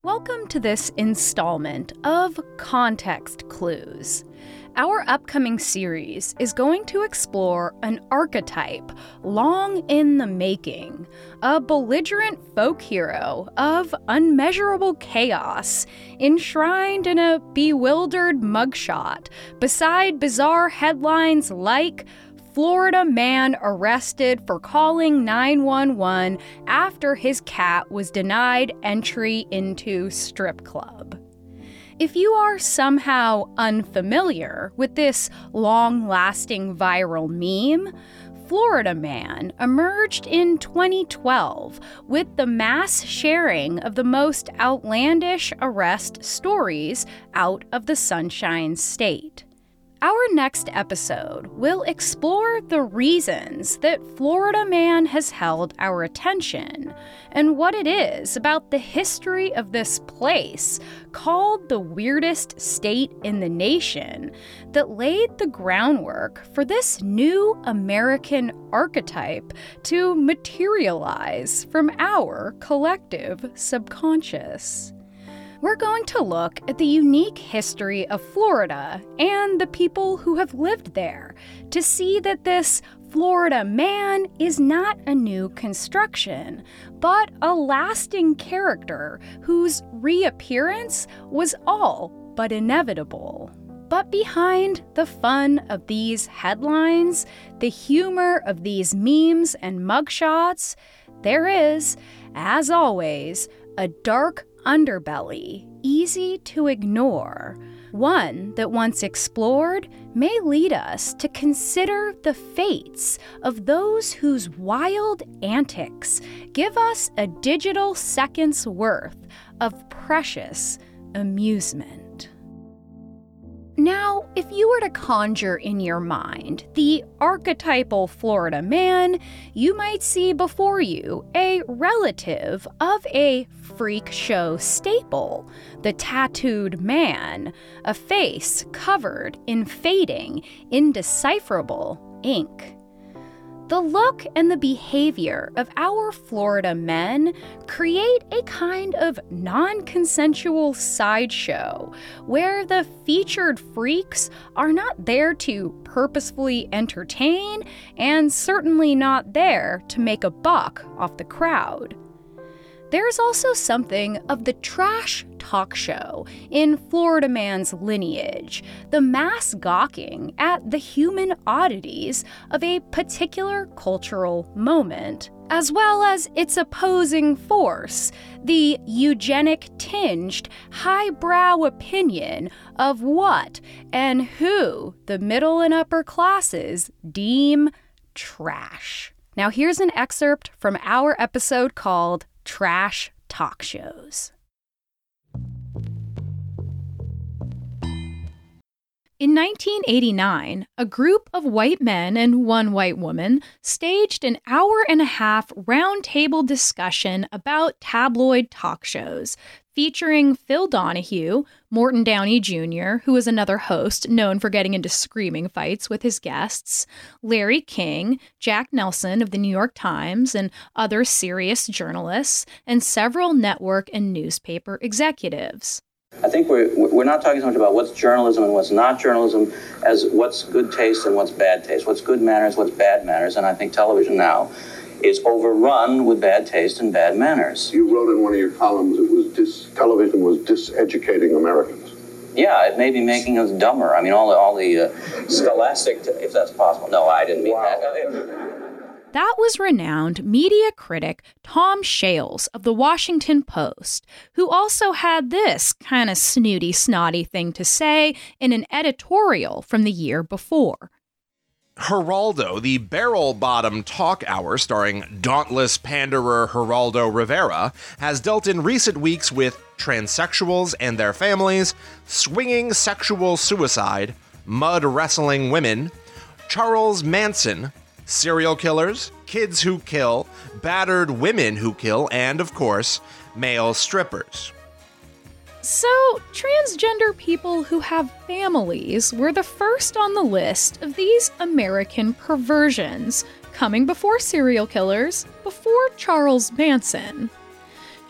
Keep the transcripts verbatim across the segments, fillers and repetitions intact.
Welcome to this installment of Context Clues. Our upcoming series is going to explore an archetype long in the making, a belligerent folk hero of unmeasurable chaos, enshrined in a bewildered mugshot beside bizarre headlines like Florida man arrested for calling nine one one after his cat was denied entry into strip club. If you are somehow unfamiliar with this long-lasting viral meme, Florida Man emerged in twenty twelve with the mass sharing of the most outlandish arrest stories out of the Sunshine State. Our next episode will explore the reasons that Florida Man has held our attention and what it is about the history of this place, called the weirdest state in the nation, that laid the groundwork for this new American archetype to materialize from our collective subconscious. We're going to look at the unique history of Florida and the people who have lived there to see that this Florida man is not a new construction, but a lasting character whose reappearance was all but inevitable. But behind the fun of these headlines, the humor of these memes and mugshots, there is, as always, a dark underbelly, easy to ignore, one that once explored may lead us to consider the fates of those whose wild antics give us a digital second's worth of precious amusement. Now, if you were to conjure in your mind the archetypal Florida man, you might see before you a relative of a freak show staple, the tattooed man, a face covered in fading, indecipherable ink. The look and the behavior of our Florida men create a kind of non-consensual sideshow where the featured freaks are not there to purposefully entertain and certainly not there to make a buck off the crowd. There's also something of the trash talk show in Florida Man's lineage, the mass gawking at the human oddities of a particular cultural moment, as well as its opposing force, the eugenic-tinged, highbrow opinion of what and who the middle and upper classes deem trash. Now here's an excerpt from our episode called Trash Talk Shows. In nineteen eighty-nine, a group of white men and one white woman staged an hour and a half roundtable discussion about tabloid talk shows featuring Phil Donahue, Morton Downey Junior, who is another host known for getting into screaming fights with his guests, Larry King, Jack Nelson of the New York Times, and other serious journalists, and several network and newspaper executives. I think we're we're not talking so much about what's journalism and what's not journalism as what's good taste and what's bad taste, what's good manners, what's bad manners, and I think television now is overrun with bad taste and bad manners. You wrote in one of your columns it was dis- television was diseducating Americans. Yeah, it may be making us dumber. I mean, all the, all the uh, scholastic, t- if that's possible. No, I didn't mean Wow. that. That was renowned media critic Tom Shales of the Washington Post, who also had this kind of snooty, snotty thing to say in an editorial from the year before. Geraldo, the barrel-bottom talk hour starring dauntless panderer Geraldo Rivera, has dealt in recent weeks with transsexuals and their families, swinging sexual suicide, mud-wrestling women, Charles Manson, serial killers, kids who kill, battered women who kill, and, of course, male strippers. So, transgender people who have families were the first on the list of these American perversions, coming before serial killers, before Charles Manson.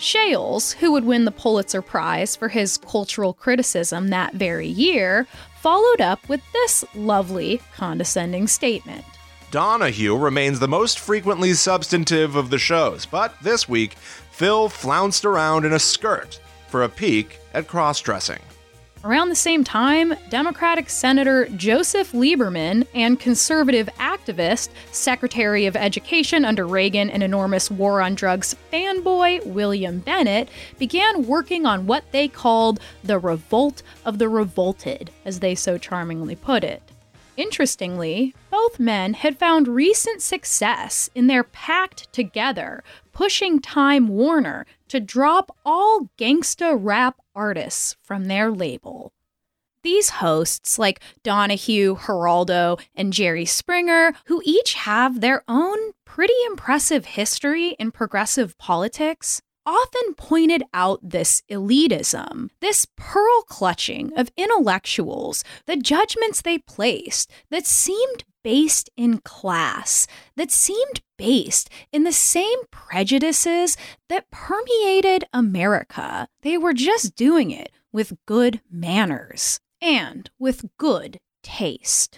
Shales, who would win the Pulitzer Prize for his cultural criticism that very year, followed up with this lovely, condescending statement. Donahue remains the most frequently substantive of the shows, but this week, Phil flounced around in a skirt for a peek at cross-dressing. Around the same time, Democratic Senator Joseph Lieberman and conservative activist, Secretary of Education under Reagan and enormous war on drugs fanboy William Bennett began working on what they called the Revolt of the Revolted, as they so charmingly put it. Interestingly, both men had found recent success in their pact together, pushing Time Warner to drop all gangsta rap artists from their label. These hosts, like Donahue, Geraldo, and Jerry Springer, who each have their own pretty impressive history in progressive politics, often pointed out this elitism, this pearl-clutching of intellectuals, the judgments they placed that seemed based in class, that seemed based in the same prejudices that permeated America. They were just doing it with good manners and with good taste.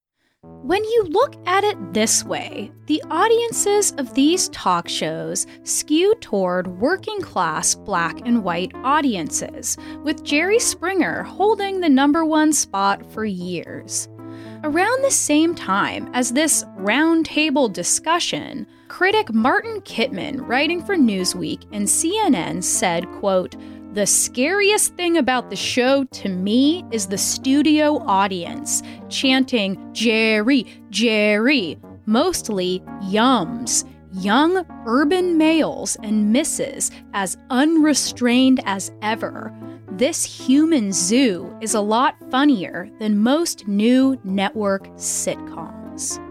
When you look at it this way, the audiences of these talk shows skew toward working-class black and white audiences, with Jerry Springer holding the number one spot for years. Around the same time as this roundtable discussion, critic Martin Kittman, writing for Newsweek and C N N, said, quote, "The scariest thing about the show to me is the studio audience chanting Jerry, Jerry, mostly yums, young urban males and misses as unrestrained as ever. This human zoo is a lot funnier than most new network sitcoms."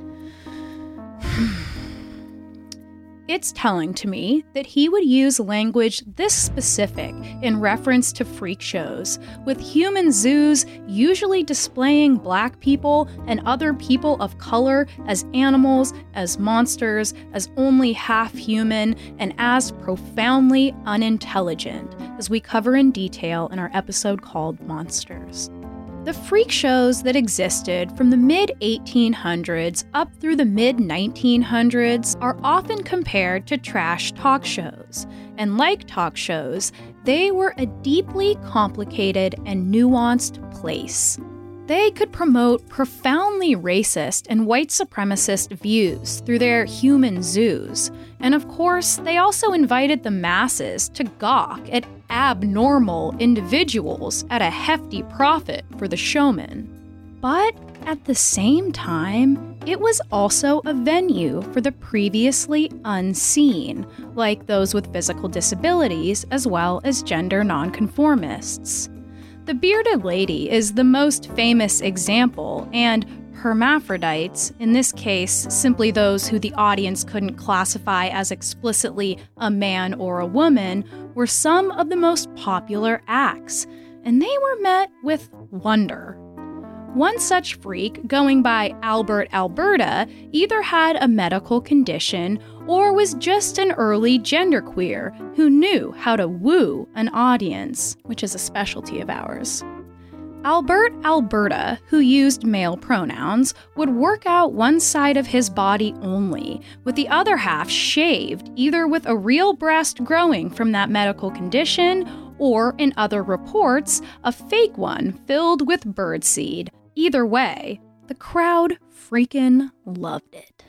It's telling to me that he would use language this specific in reference to freak shows, with human zoos usually displaying black people and other people of color as animals, as monsters, as only half human, and as profoundly unintelligent, as we cover in detail in our episode called Monsters. The freak shows that existed from the mid eighteen hundreds up through the mid nineteen hundreds are often compared to trash talk shows, and like talk shows, they were a deeply complicated and nuanced place. They could promote profoundly racist and white supremacist views through their human zoos, and of course, they also invited the masses to gawk at abnormal individuals at a hefty profit for the showman. But at the same time, it was also a venue for the previously unseen, like those with physical disabilities as well as gender nonconformists. The Bearded Lady is the most famous example, and hermaphrodites, in this case simply those who the audience couldn't classify as explicitly a man or a woman, were some of the most popular acts, and they were met with wonder. One such freak, going by Albert Alberta, either had a medical condition or was just an early genderqueer who knew how to woo an audience, which is a specialty of ours. Albert Alberta, who used male pronouns, would work out one side of his body only, with the other half shaved, either with a real breast growing from that medical condition, or, in other reports, a fake one filled with birdseed. Either way, the crowd freaking loved it.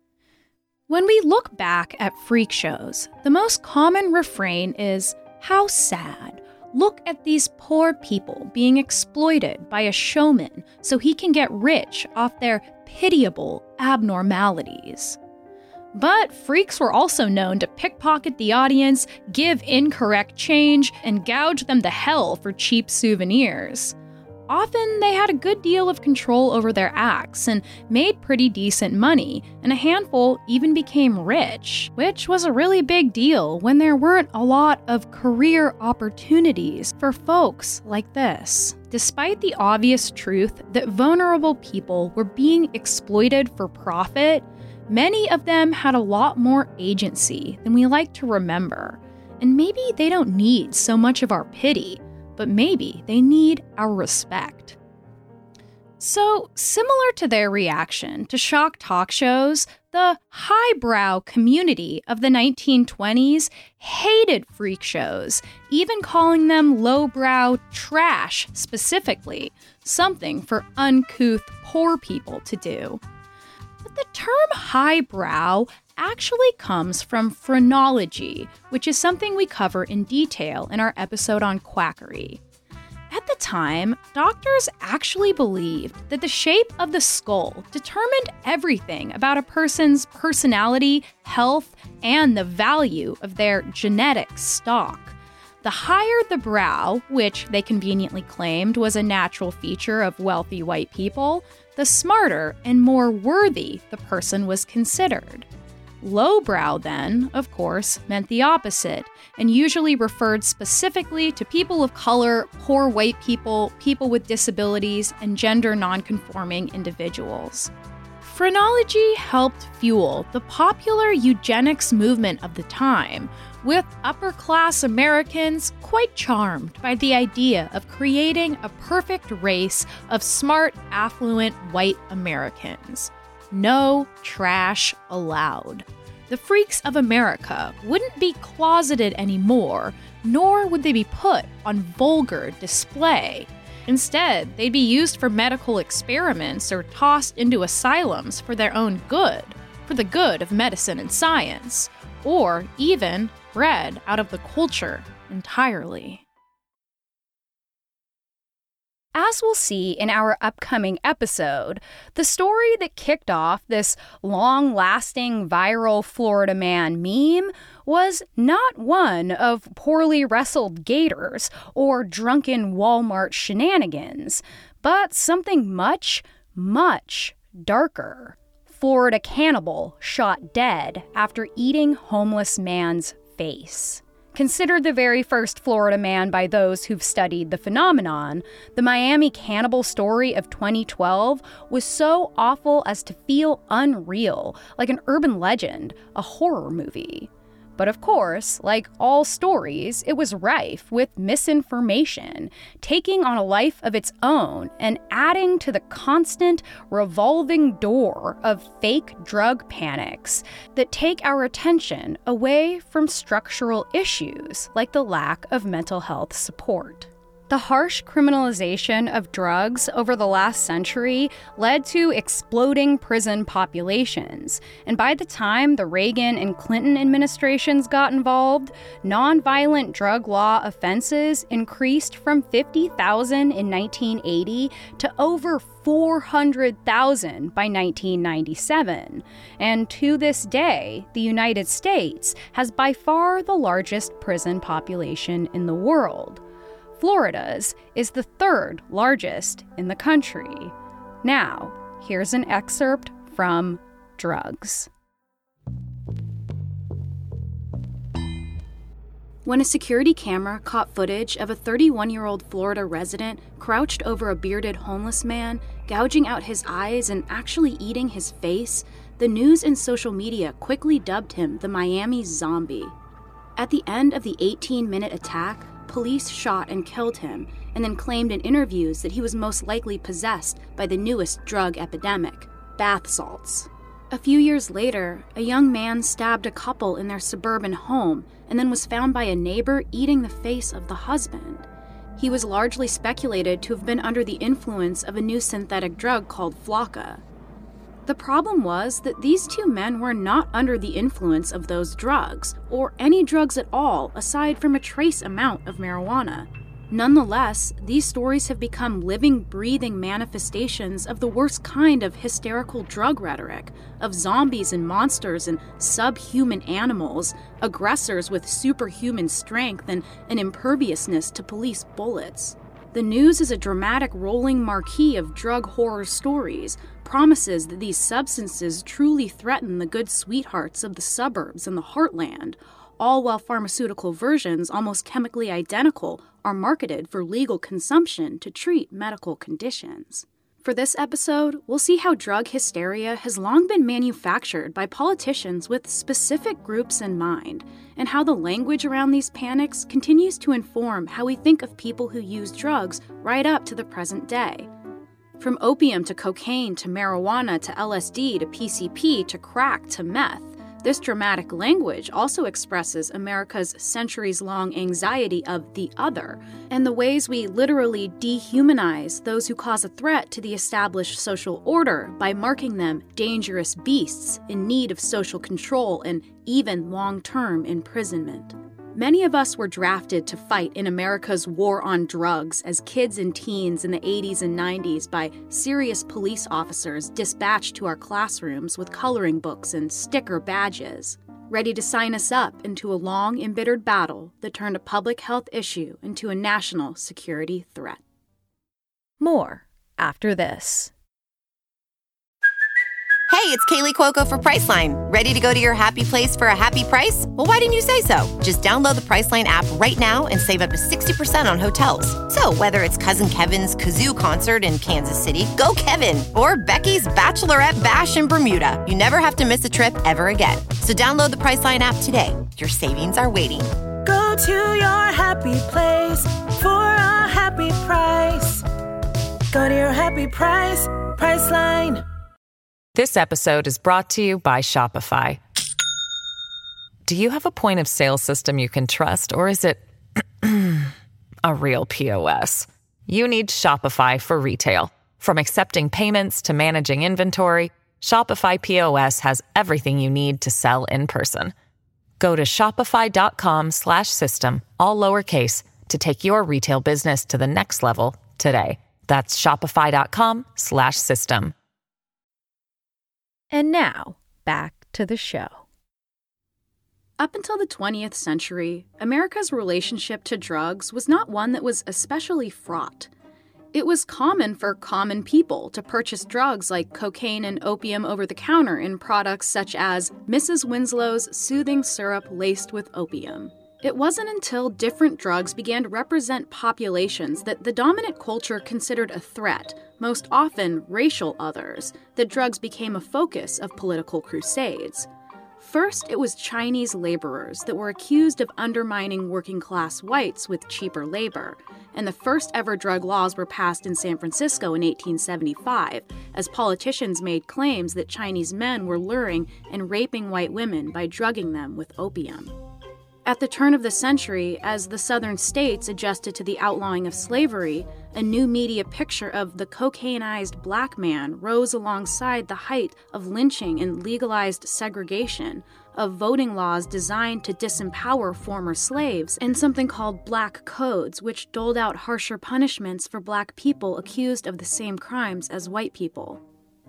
When we look back at freak shows, the most common refrain is, "How sad. Look at these poor people being exploited by a showman so he can get rich off their pitiable abnormalities." But freaks were also known to pickpocket the audience, give incorrect change, and gouge them to hell for cheap souvenirs. Often, they had a good deal of control over their acts and made pretty decent money, and a handful even became rich, which was a really big deal when there weren't a lot of career opportunities for folks like this. Despite the obvious truth that vulnerable people were being exploited for profit, many of them had a lot more agency than we like to remember. And maybe they don't need so much of our pity, but maybe they need our respect. So, similar to their reaction to shock talk shows, the highbrow community of the nineteen twenties hated freak shows, even calling them lowbrow trash specifically, something for uncouth poor people to do. But the term highbrow actually comes from phrenology, which is something we cover in detail in our episode on quackery. At the time, doctors actually believed that the shape of the skull determined everything about a person's personality, health, and the value of their genetic stock. The higher the brow, which they conveniently claimed was a natural feature of wealthy white people, the smarter and more worthy the person was considered. Lowbrow, then, of course, meant the opposite, and usually referred specifically to people of color, poor white people, people with disabilities, and gender nonconforming individuals. Phrenology helped fuel the popular eugenics movement of the time, with upper-class Americans quite charmed by the idea of creating a perfect race of smart, affluent white Americans. No trash allowed. The freaks of America wouldn't be closeted anymore, nor would they be put on vulgar display. Instead, they'd be used for medical experiments or tossed into asylums for their own good, for the good of medicine and science, or even bred out of the culture entirely. As we'll see in our upcoming episode, the story that kicked off this long-lasting viral Florida man meme was not one of poorly wrestled gators or drunken Walmart shenanigans, but something much, much darker. Florida cannibal shot dead after eating homeless man's face. Considered the very first Florida man by those who've studied the phenomenon, the Miami cannibal story of twenty twelve was so awful as to feel unreal, like an urban legend, a horror movie. But of course, like all stories, it was rife with misinformation, taking on a life of its own and adding to the constant revolving door of fake drug panics that take our attention away from structural issues like the lack of mental health support. The harsh criminalization of drugs over the last century led to exploding prison populations, and by the time the Reagan and Clinton administrations got involved, nonviolent drug law offenses increased from fifty thousand in nineteen eighty to over four hundred thousand by nineteen ninety-seven. And to this day, the United States has by far the largest prison population in the world. Florida's is the third largest in the country. Now, here's an excerpt from Drugs. When a security camera caught footage of a thirty-one-year-old Florida resident crouched over a bearded homeless man, gouging out his eyes and actually eating his face, the news and social media quickly dubbed him the Miami Zombie. At the end of the eighteen-minute attack, police shot and killed him, and then claimed in interviews that he was most likely possessed by the newest drug epidemic, bath salts. A few years later, a young man stabbed a couple in their suburban home and then was found by a neighbor eating the face of the husband. He was largely speculated to have been under the influence of a new synthetic drug called Flakka. The problem was that these two men were not under the influence of those drugs, or any drugs at all aside from a trace amount of marijuana. Nonetheless, these stories have become living, breathing manifestations of the worst kind of hysterical drug rhetoric, of zombies and monsters and subhuman animals, aggressors with superhuman strength and an imperviousness to police bullets. The news is a dramatic rolling marquee of drug horror stories, promises that these substances truly threaten the good sweethearts of the suburbs and the heartland, all while pharmaceutical versions almost chemically identical are marketed for legal consumption to treat medical conditions. For this episode, we'll see how drug hysteria has long been manufactured by politicians with specific groups in mind, and how the language around these panics continues to inform how we think of people who use drugs right up to the present day. From opium to cocaine to marijuana to L S D to P C P to crack to meth, this dramatic language also expresses America's centuries-long anxiety of the other, and the ways we literally dehumanize those who cause a threat to the established social order by marking them dangerous beasts in need of social control and even long-term imprisonment. Many of us were drafted to fight in America's war on drugs as kids and teens in the eighties and nineties by serious police officers dispatched to our classrooms with coloring books and sticker badges, ready to sign us up into a long, embittered battle that turned a public health issue into a national security threat. More after this. Hey, it's Kaylee Cuoco for Priceline. Ready to go to your happy place for a happy price? Well, why didn't you say so? Just download the Priceline app right now and save up to sixty percent on hotels. So whether it's Cousin Kevin's Kazoo Concert in Kansas City, go Kevin, or Becky's Bachelorette Bash in Bermuda, you never have to miss a trip ever again. So download the Priceline app today. Your savings are waiting. Go to your happy place for a happy price. Go to your happy price, Priceline. This episode is brought to you by Shopify. Do you have a point of sale system you can trust, or is it a real P O S? You need Shopify for retail. From accepting payments to managing inventory, Shopify P O S has everything you need to sell in person. Go to shopify.com slash system, all lowercase, to take your retail business to the next level today. That's shopify.com slash system. And now, back to the show. Up until the twentieth century, America's relationship to drugs was not one that was especially fraught. It was common for common people to purchase drugs like cocaine and opium over the counter in products such as Missus Winslow's soothing syrup laced with opium. It wasn't until different drugs began to represent populations that the dominant culture considered a threat, most often racial others, that drugs became a focus of political crusades. First, it was Chinese laborers that were accused of undermining working-class whites with cheaper labor, and the first ever drug laws were passed in San Francisco in eighteen seventy-five, as politicians made claims that Chinese men were luring and raping white women by drugging them with opium. At the turn of the century, as the southern states adjusted to the outlawing of slavery, a new media picture of the cocainized black man rose alongside the height of lynching and legalized segregation, of voting laws designed to disempower former slaves, and something called black codes, which doled out harsher punishments for black people accused of the same crimes as white people.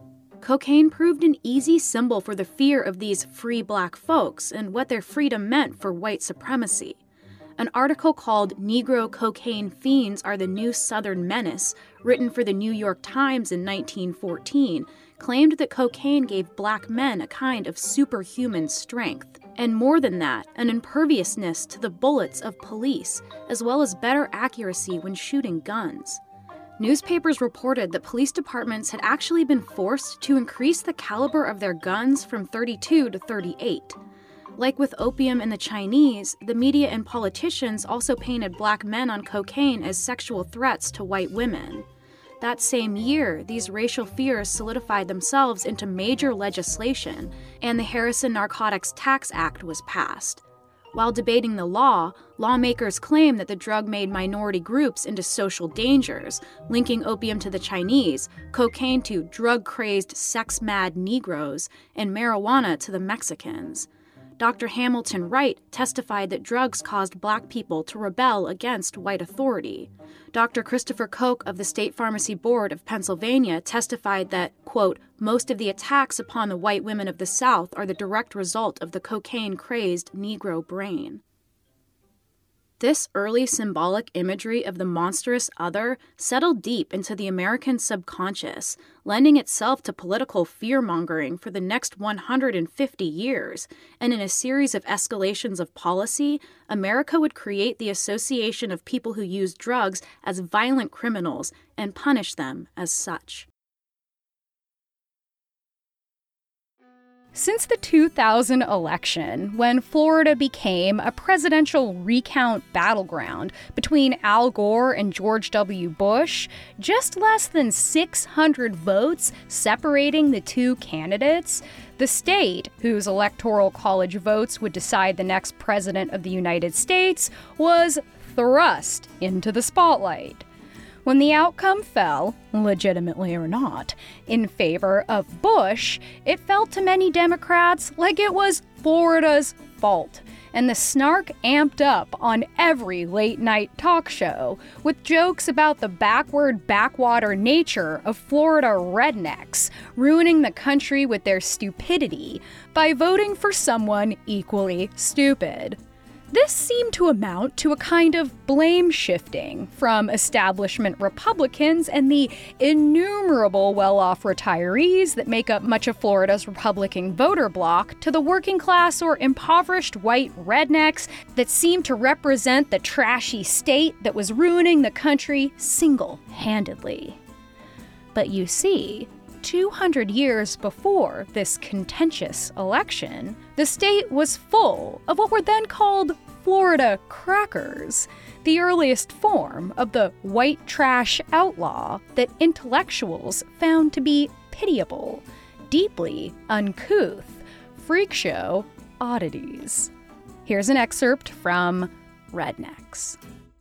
Cocaine proved an easy symbol for the fear of these free black folks and what their freedom meant for white supremacy. An article called Negro Cocaine Fiends Are the New Southern Menace, written for the New York Times in nineteen fourteen, claimed that cocaine gave black men a kind of superhuman strength, and more than that, an imperviousness to the bullets of police, as well as better accuracy when shooting guns. Newspapers reported that police departments had actually been forced to increase the caliber of their guns from thirty-two to thirty-eight. Like with opium and the Chinese, the media and politicians also painted black men on cocaine as sexual threats to white women. That same year, these racial fears solidified themselves into major legislation, and the Harrison Narcotics Tax Act was passed. While debating the law, lawmakers claimed that the drug made minority groups into social dangers, linking opium to the Chinese, cocaine to drug-crazed, sex-mad Negroes, and marijuana to the Mexicans. Doctor Hamilton Wright testified that drugs caused black people to rebel against white authority. Doctor Christopher Koch of the State Pharmacy Board of Pennsylvania testified that, quote, most of the attacks upon the white women of the South are the direct result of the cocaine-crazed Negro brain. This early symbolic imagery of the monstrous other settled deep into the American subconscious, lending itself to political fear-mongering for the next one hundred fifty years, and in a series of escalations of policy, America would create the association of people who use drugs as violent criminals and punish them as such. Since the two thousand election, when Florida became a presidential recount battleground between Al Gore and George W. Bush, just less than six hundred votes separating the two candidates, the state, whose electoral college votes would decide the next president of the United States, was thrust into the spotlight. When the outcome fell, legitimately or not, in favor of Bush, it felt to many Democrats like it was Florida's fault, and the snark amped up on every late-night talk show, with jokes about the backward, backwater nature of Florida rednecks, ruining the country with their stupidity by voting for someone equally stupid. This seemed to amount to a kind of blame shifting from establishment Republicans and the innumerable well-off retirees that make up much of Florida's Republican voter bloc to the working class or impoverished white rednecks that seemed to represent the trashy state that was ruining the country single-handedly. But you see, two hundred years before this contentious election, the state was full of what were then called Florida crackers, the earliest form of the white trash outlaw that intellectuals found to be pitiable, deeply uncouth, freak show oddities. Here's an excerpt from Rednecks.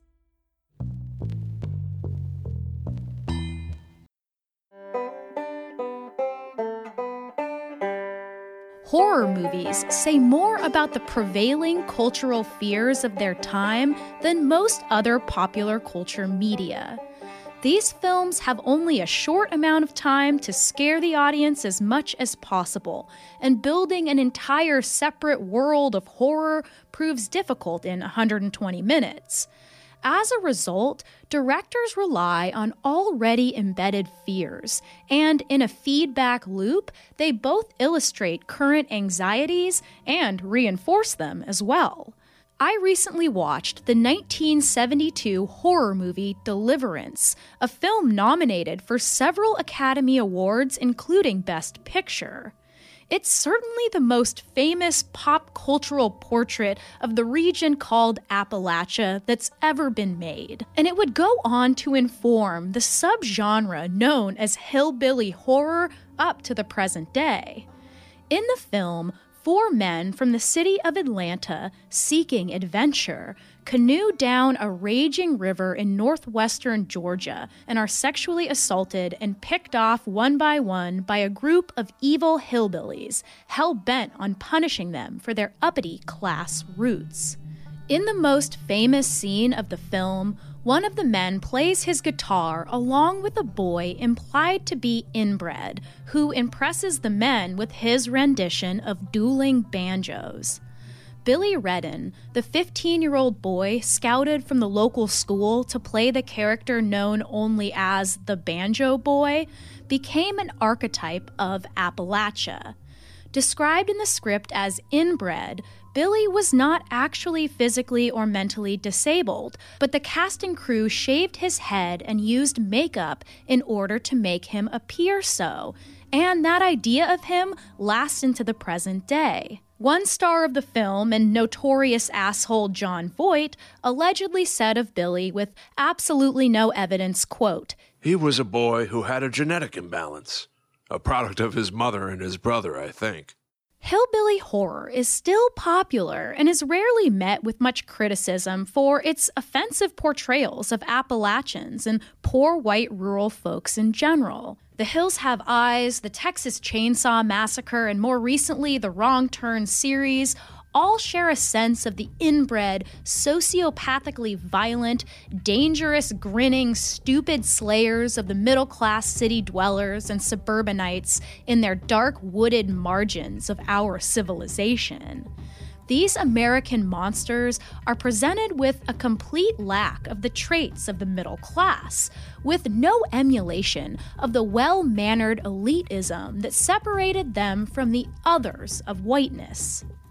Horror movies say more about the prevailing cultural fears of their time than most other popular culture media. These films have only a short amount of time to scare the audience as much as possible, and building an entire separate world of horror proves difficult in one hundred twenty minutes. As a result, directors rely on already embedded fears, and in a feedback loop, they both illustrate current anxieties and reinforce them as well. I recently watched the nineteen seventy-two horror movie Deliverance, a film nominated for several Academy Awards, including Best Picture. It's certainly the most famous pop cultural portrait of the region called Appalachia that's ever been made. And it would go on to inform the subgenre known as hillbilly horror up to the present day. In the film, four men from the city of Atlanta, seeking adventure, canoe down a raging river in northwestern Georgia and are sexually assaulted and picked off one by one by a group of evil hillbillies, hell-bent on punishing them for their uppity class roots. In the most famous scene of the film, one of the men plays his guitar along with a boy implied to be inbred, who impresses the men with his rendition of dueling banjos. Billy Redden, the fifteen-year-old boy scouted from the local school to play the character known only as the Banjo Boy, became an archetype of Appalachia. Described in the script as inbred, Billy was not actually physically or mentally disabled, but the cast and crew shaved his head and used makeup in order to make him appear so, and that idea of him lasts into the present day. One star of the film and notorious asshole Jon Voight allegedly said of Billy with absolutely no evidence, quote, "He was a boy who had a genetic imbalance, a product of his mother and his brother, I think." Hillbilly horror is still popular and is rarely met with much criticism for its offensive portrayals of Appalachians and poor white rural folks in general. The Hills Have Eyes, the Texas Chainsaw Massacre, and more recently the Wrong Turn series all share a sense of the inbred, sociopathically violent, dangerous, grinning, stupid slayers of the middle-class city dwellers and suburbanites in their dark, wooded margins of our civilization. These American monsters are presented with a complete lack of the traits of the middle class, with no emulation of the well-mannered elitism that separated them from the others of whiteness.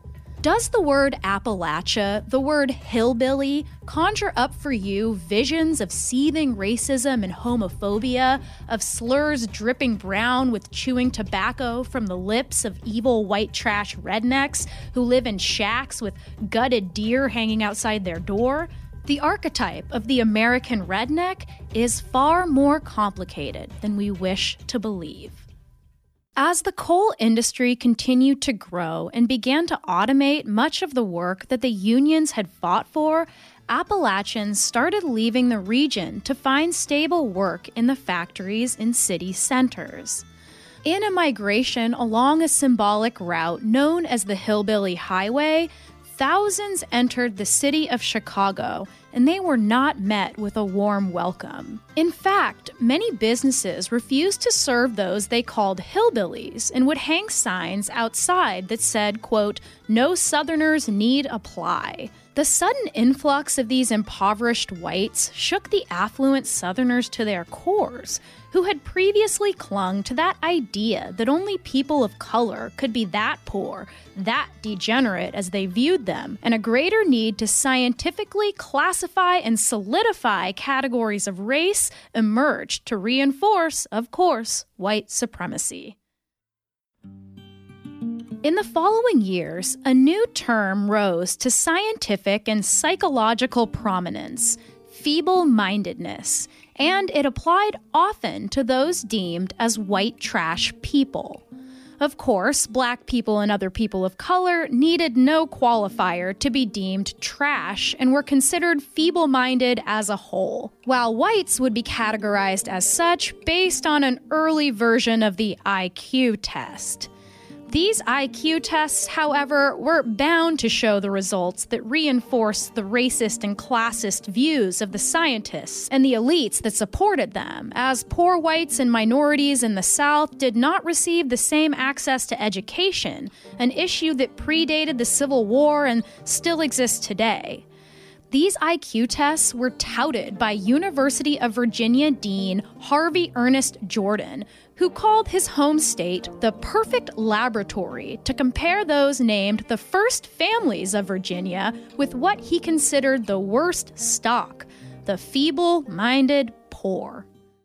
Does the word Appalachia, the word hillbilly, conjure up for you visions of seething racism and homophobia, of slurs dripping brown with chewing tobacco from the lips of evil white trash rednecks who live in shacks with gutted deer hanging outside their door? The archetype of the American redneck is far more complicated than we wish to believe. As the coal industry continued to grow and began to automate much of the work that the unions had fought for, Appalachians started leaving the region to find stable work in the factories in city centers. In a migration along a symbolic route known as the Hillbilly Highway, thousands entered the city of Chicago, and they were not met with a warm welcome. In fact, many businesses refused to serve those they called hillbillies and would hang signs outside that said, quote, "No Southerners need apply." The sudden influx of these impoverished whites shook the affluent Southerners to their cores, who had previously clung to that idea that only people of color could be that poor, that degenerate as they viewed them, and a greater need to scientifically classify and solidify categories of race emerged to reinforce, of course, white supremacy. In the following years, a new term rose to scientific and psychological prominence, feeble-mindedness, and it applied often to those deemed as white trash people. Of course, black people and other people of color needed no qualifier to be deemed trash and were considered feeble-minded as a whole, while whites would be categorized as such based on an early version of the I Q test. These I Q tests, however, were bound to show the results that reinforced the racist and classist views of the scientists and the elites that supported them, as poor whites and minorities in the South did not receive the same access to education, an issue that predated the Civil War and still exists today. These I Q tests were touted by University of Virginia Dean Harvey Ernest Jordan, who called his home state the perfect laboratory to compare those named the first families of Virginia with what he considered the worst stock, the feeble-minded poor.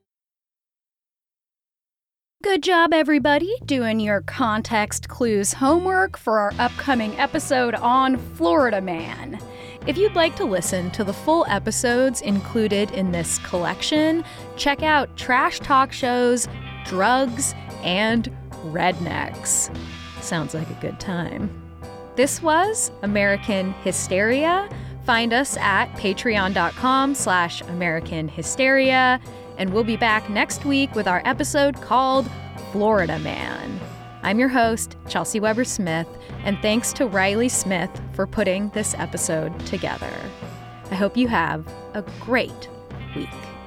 Good job, everybody, doing your context clues homework for our upcoming episode on Florida Man. If you'd like to listen to the full episodes included in this collection, check out Trash Talk Shows, Drugs, and Rednecks. Sounds like a good time. This was American Hysteria. Find us at patreon.com slash American Hysteria, and we'll be back next week with our episode called Florida Man. I'm your host, Chelsea Weber Smith, and thanks to Riley Smith for putting this episode together. I hope you have a great week.